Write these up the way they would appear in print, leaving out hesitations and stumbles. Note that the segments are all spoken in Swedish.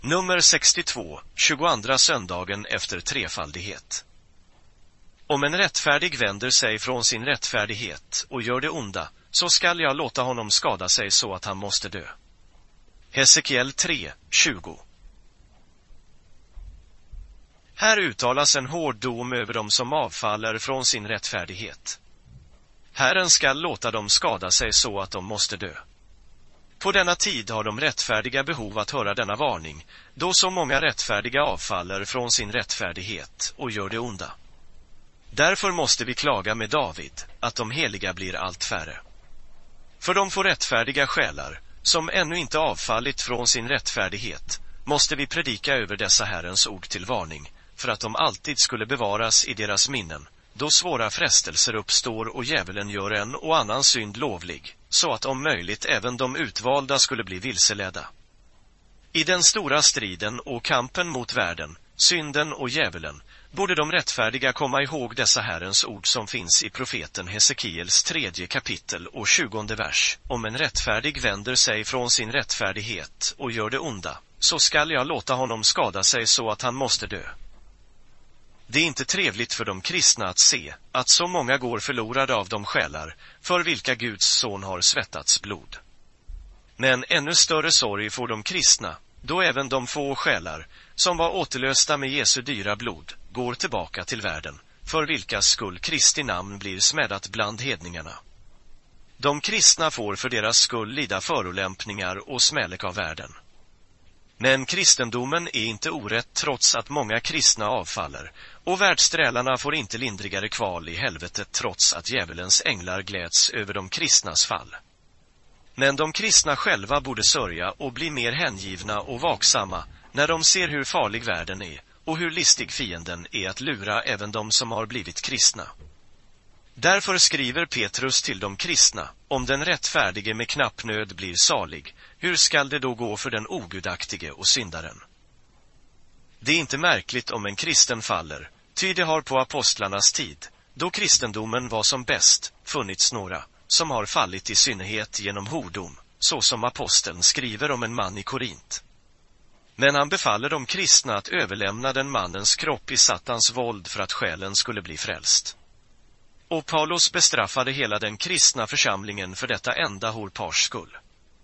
Nummer 62, 22 söndagen efter trefaldighet. Om en rättfärdig vänder sig från sin rättfärdighet och gör det onda, så skall jag låta honom skada sig så att han måste dö. Hesekiel 3, 20. Här uttalas en hård dom över dem som avfaller från sin rättfärdighet. Herren skall låta dem skada sig så att de måste dö. På denna tid har de rättfärdiga behov att höra denna varning, då så många rättfärdiga avfaller från sin rättfärdighet och gör det onda. Därför måste vi klaga med David, att de heliga blir allt färre. För de får rättfärdiga själar, som ännu inte avfallit från sin rättfärdighet, måste vi predika över dessa Herrens ord till varning, för att de alltid skulle bevaras i deras minnen, då svåra frestelser uppstår och djävulen gör en och annan synd lovlig, så att om möjligt även de utvalda skulle bli vilseledda. I den stora striden och kampen mot världen, synden och djävulen, borde de rättfärdiga komma ihåg dessa Herrens ord som finns i profeten Hesekiels 3 kapitel och 20 vers. Om en rättfärdig vänder sig från sin rättfärdighet och gör det onda, så skall jag låta honom skada sig så att han måste dö. Det är inte trevligt för de kristna att se att så många går förlorade av de själar för vilka Guds son har svettats blod. Men ännu större sorg får de kristna, då även de få själar som var återlösta med Jesu dyra blod går tillbaka till världen, för vilkas skull Kristi namn blir smädat bland hedningarna. De kristna får för deras skull lida förolämpningar och smälek av världen. Men kristendomen är inte orätt trots att många kristna avfaller, och världsträlarna får inte lindrigare kval i helvetet trots att djävulens änglar gläds över de kristnas fall. Men de kristna själva borde sörja och bli mer hängivna och vaksamma när de ser hur farlig världen är och hur listig fienden är att lura även de som har blivit kristna. Därför skriver Petrus till de kristna: om den rättfärdige med knapp nöd blir salig, hur skall det då gå för den ogudaktige och syndaren? Det är inte märkligt om en kristen faller, ty det har på apostlarnas tid, då kristendomen var som bäst, funnits några som har fallit i synnerhet genom hordom, så som aposteln skriver om en man i Korint. Men han befaller de kristna att överlämna den mannens kropp i Satans våld för att själen skulle bli frälst. Och Paulus bestraffade hela den kristna församlingen för detta enda horpars skull.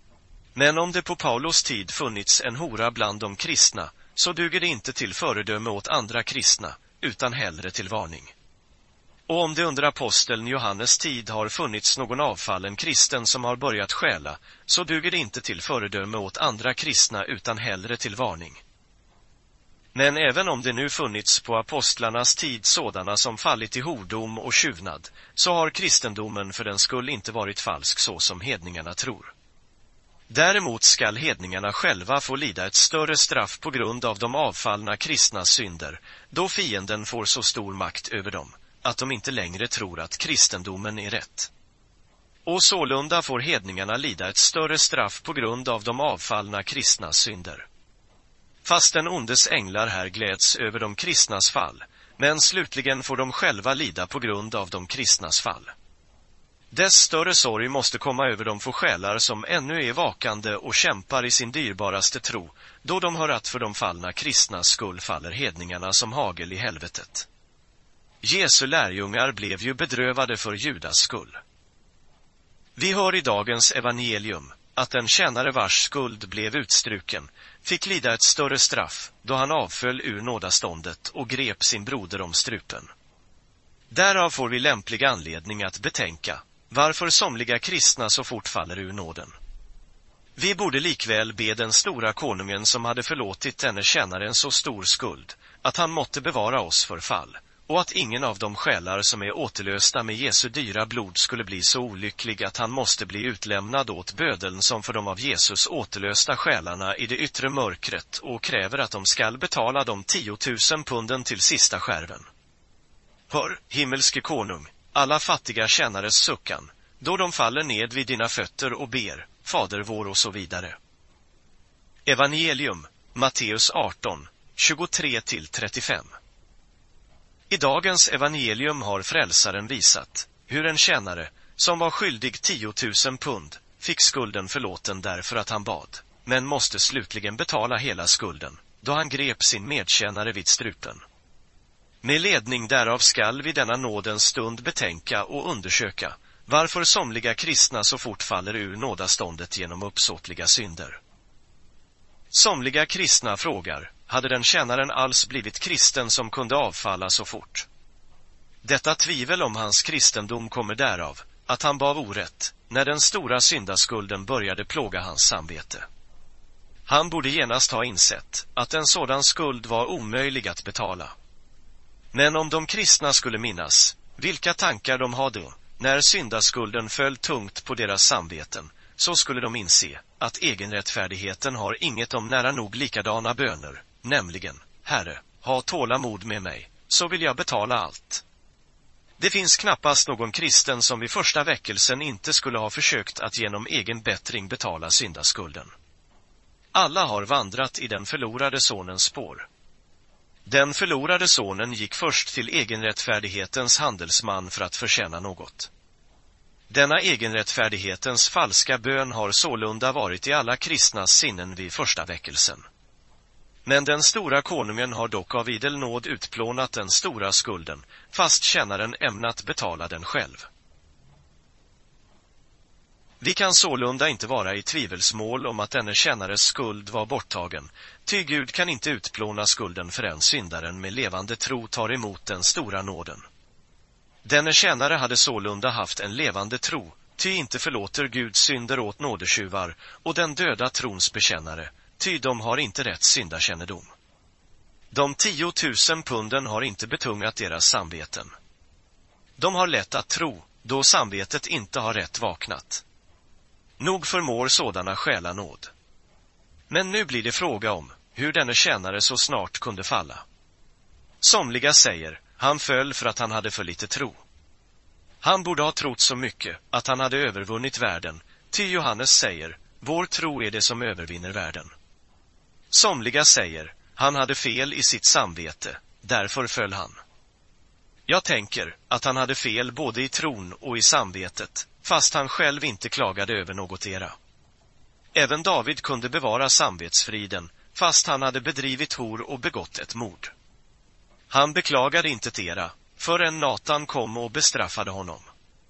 Men om det på Paulus tid funnits en hora bland de kristna, så duger det inte till föredöme åt andra kristna, utan hellre till varning. Och om det under aposteln Johannes tid har funnits någon avfallen kristen som har börjat stjäla, så duger det inte till föredöme åt andra kristna utan hellre till varning. Men även om det nu funnits på apostlarnas tid sådana som fallit i hordom och tjuvnad, så har kristendomen för den skull inte varit falsk så som hedningarna tror. Däremot skall hedningarna själva få lida ett större straff på grund av de avfallna kristnas synder, då fienden får så stor makt över dem, att de inte längre tror att kristendomen är rätt. Och sålunda får hedningarna lida ett större straff på grund av de avfallna kristnas synder. Fast den ondes änglar här gläds över de kristnas fall, men slutligen får de själva lida på grund av de kristnas fall. Dess större sorg måste komma över de få själar som ännu är vakande och kämpar i sin dyrbaraste tro, då de hör att för de fallna kristnas skull faller hedningarna som hagel i helvetet. Jesu lärjungar blev ju bedrövade för Judas skull. Vi hör i dagens evangelium att en tjänare vars skuld blev utstruken fick lida ett större straff då han avföll ur nådaståndet och grep sin broder om strupen. Därav får vi lämplig anledning att betänka varför somliga kristna så fort faller ur nåden. Vi borde likväl be den stora konungen som hade förlåtit denne tjänaren så stor skuld, att han måtte bevara oss för fall, och att ingen av de själar som är återlösta med Jesu dyra blod skulle bli så olycklig att han måste bli utlämnad åt bödeln som för de av Jesus återlösta själarna i det yttre mörkret och kräver att de skall betala de 10 000 punden till sista skärven. Hör, himmelske konung, alla fattiga tjänares suckan, då de faller ned vid dina fötter och ber, Fader vår och så vidare. Evangelium, Matteus 18, 23-35. I dagens evangelium har frälsaren visat hur en tjänare som var skyldig 10 000 pund fick skulden förlåten därför att han bad. men måste slutligen betala hela skulden, då han grep sin medtjänare vid strupen. Med ledning därav skall vi denna nådens stund betänka och undersöka varför somliga kristna så fort faller ur nådaståndet genom uppsåtliga synder. Somliga kristna frågar, hade den tjänaren alls blivit kristen som kunde avfalla så fort? Detta tvivel om hans kristendom kommer därav, att han bav orätt, när den stora syndaskulden började plåga hans samvete. Han borde genast ha insett att en sådan skuld var omöjlig att betala. Men om de kristna skulle minnas vilka tankar de hade när syndaskulden föll tungt på deras samveten, så skulle de inse att egenrättfärdigheten har inget om nära nog likadana böner, nämligen, Herre, ha tålamod med mig, så vill jag betala allt. Det finns knappast någon kristen som vid första väckelsen inte skulle ha försökt att genom egen bättring betala syndaskulden. Alla har vandrat i den förlorade sonens spår. Den förlorade sonen gick först till egenrättfärdighetens handelsman för att förtjäna något. Denna egenrättfärdighetens falska bön har sålunda varit i alla kristnas sinnen vid första väckelsen. Men den stora konungen har dock av idel nåd utplånat den stora skulden, fast tjänaren ämnat betala den själv. Vi kan sålunda inte vara i tvivelsmål om att denne tjänares skuld var borttagen, ty Gud kan inte utplåna skulden förrän syndaren med levande tro tar emot den stora nåden. Denne tjänare hade sålunda haft en levande tro, ty inte förlåter Gud synder åt nådetjuvar och den döda trons bekännare, ty de har inte rätt syndakännedom. De 10 000 punden har inte betungat deras samveten. De har lätt att tro, då samvetet inte har rätt vaknat. Nog förmår sådana stjäla nåd. Men nu blir det fråga om hur denne tjänare så snart kunde falla. Somliga säger, han föll för att han hade för lite tro. Han borde ha trott så mycket att han hade övervunnit världen, ty Johannes säger, vår tro är det som övervinner världen. Somliga säger, han hade fel i sitt samvete, därför föll han. Jag tänker att han hade fel både i tron och i samvetet, fast han själv inte klagade över något era. Även David kunde bevara samvetsfriden, fast han hade bedrivit hor och begått ett mord. Han beklagade inte tera, förrän Natan kom och bestraffade honom.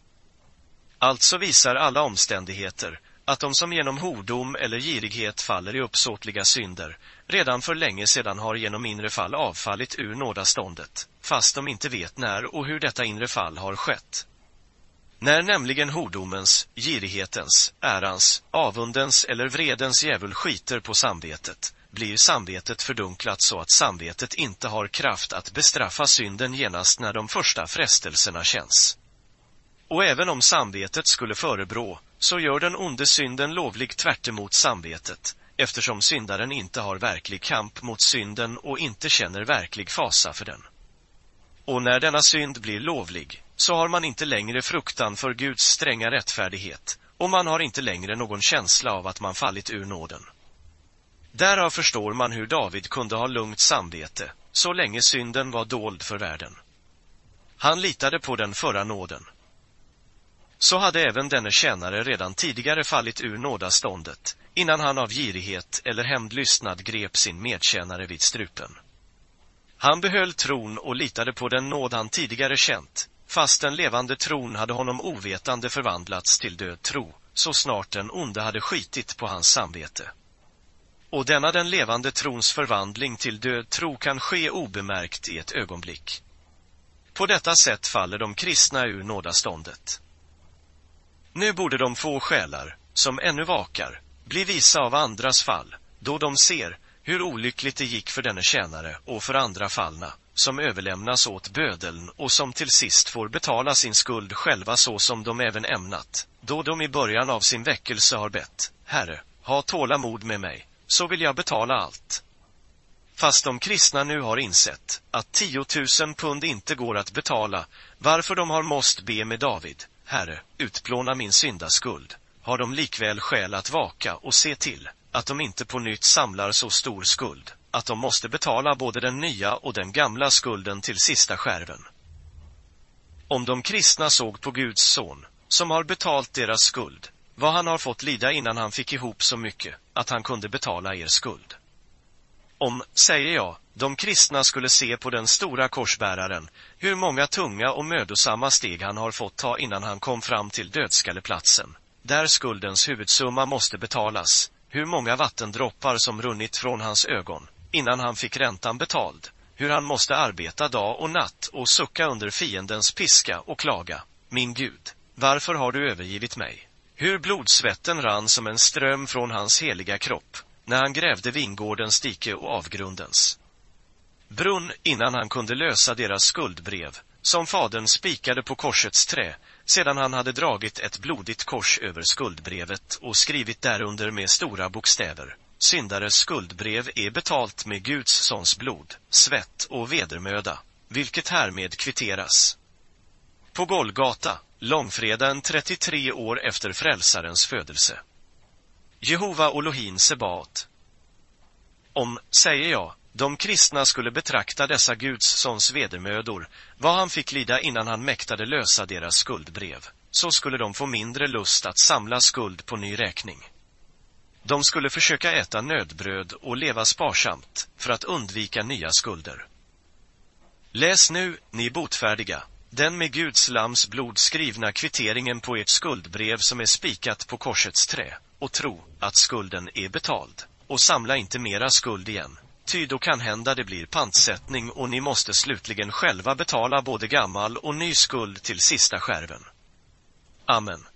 Alltså visar alla omständigheter att de som genom hordom eller girighet faller i uppsåtliga synder redan för länge sedan har genom inre fall avfallit ur nådaståndet, fast de inte vet när och hur detta inre fall har skett. När nämligen hordomens, girighetens, ärans, avundens eller vredens djävul skiter på samvetet, blir samvetet fördunklat så att samvetet inte har kraft att bestraffa synden genast när de första frestelserna känns. Och även om samvetet skulle förebrå, så gör den onde synden lovlig tvärt emot samvetet, eftersom syndaren inte har verklig kamp mot synden och inte känner verklig fasa för den. Och när denna synd blir lovlig, så har man inte längre fruktan för Guds stränga rättfärdighet, och man har inte längre någon känsla av att man fallit ur nåden. Därav förstår man hur David kunde ha lugnt samvete, så länge synden var dold för världen. Han litade på den förra nåden. Så hade även denne tjänare redan tidigare fallit ur nådaståndet, innan han av girighet eller hämndlystnad grep sin medtjänare vid strupen. Han behöll tron och litade på den nåd han tidigare känt, fast den levande tron hade honom ovetande förvandlats till död tro, så snart den onde hade skitit på hans samvete. Och denna den levande trons förvandling till död tro kan ske obemärkt i ett ögonblick. På detta sätt faller de kristna ur nådaståndet. Nu borde de få själar, som ännu vakar, bli visa av andras fall, då de ser hur olyckligt det gick för denne tjänare och för andra fallna, som överlämnas åt bödeln och som till sist får betala sin skuld själva så som de även ämnat, då de i början av sin väckelse har bett, Herre, ha tålamod med mig, så vill jag betala allt. Fast de kristna nu har insett att 10 000 pund inte går att betala, varför de har måst be med David, Herre, utplåna min syndaskuld, har de likväl skäl att vaka och se till att de inte på nytt samlar så stor skuld, att de måste betala både den nya och den gamla skulden till sista skärven. Om de kristna såg på Guds son, som har betalt deras skuld, vad han har fått lida innan han fick ihop så mycket att han kunde betala er skuld. Om, säger jag, de kristna skulle se på den stora korsbäraren, hur många tunga och mödosamma steg han har fått ta innan han kom fram till dödskalleplatsen, där skuldens huvudsumma måste betalas, hur många vattendroppar som runnit från hans ögon innan han fick räntan betald, hur han måste arbeta dag och natt och sucka under fiendens piska och klaga: min Gud, varför har du övergivit mig? Hur blodsvetten rann som en ström från hans heliga kropp när han grävde vingårdens dike och avgrundens brunn innan han kunde lösa deras skuldbrev, som fadern spikade på korsets trä, sedan han hade dragit ett blodigt kors över skuldbrevet och skrivit därunder med stora bokstäver: syndares skuldbrev är betalt med Guds sons blod, svett och vedermöda, vilket härmed kvitteras. På Golgata, långfredagen 33 år efter frälsarens födelse. Jehova Elohim Sebaot. Om, säger jag, de kristna skulle betrakta dessa Guds sons vedermödor, vad han fick lida innan han mäktade lösa deras skuldbrev, så skulle de få mindre lust att samla skuld på ny räkning. De skulle försöka äta nödbröd och leva sparsamt för att undvika nya skulder. Läs nu, ni botfärdiga, den med Guds lams blod skrivna kvitteringen på ert skuldbrev som är spikat på korsets trä, och tro att skulden är betald, och samla inte mera skuld igen, ty då kan hända det blir pantsättning och ni måste slutligen själva betala både gammal och ny skuld till sista skärven. Amen.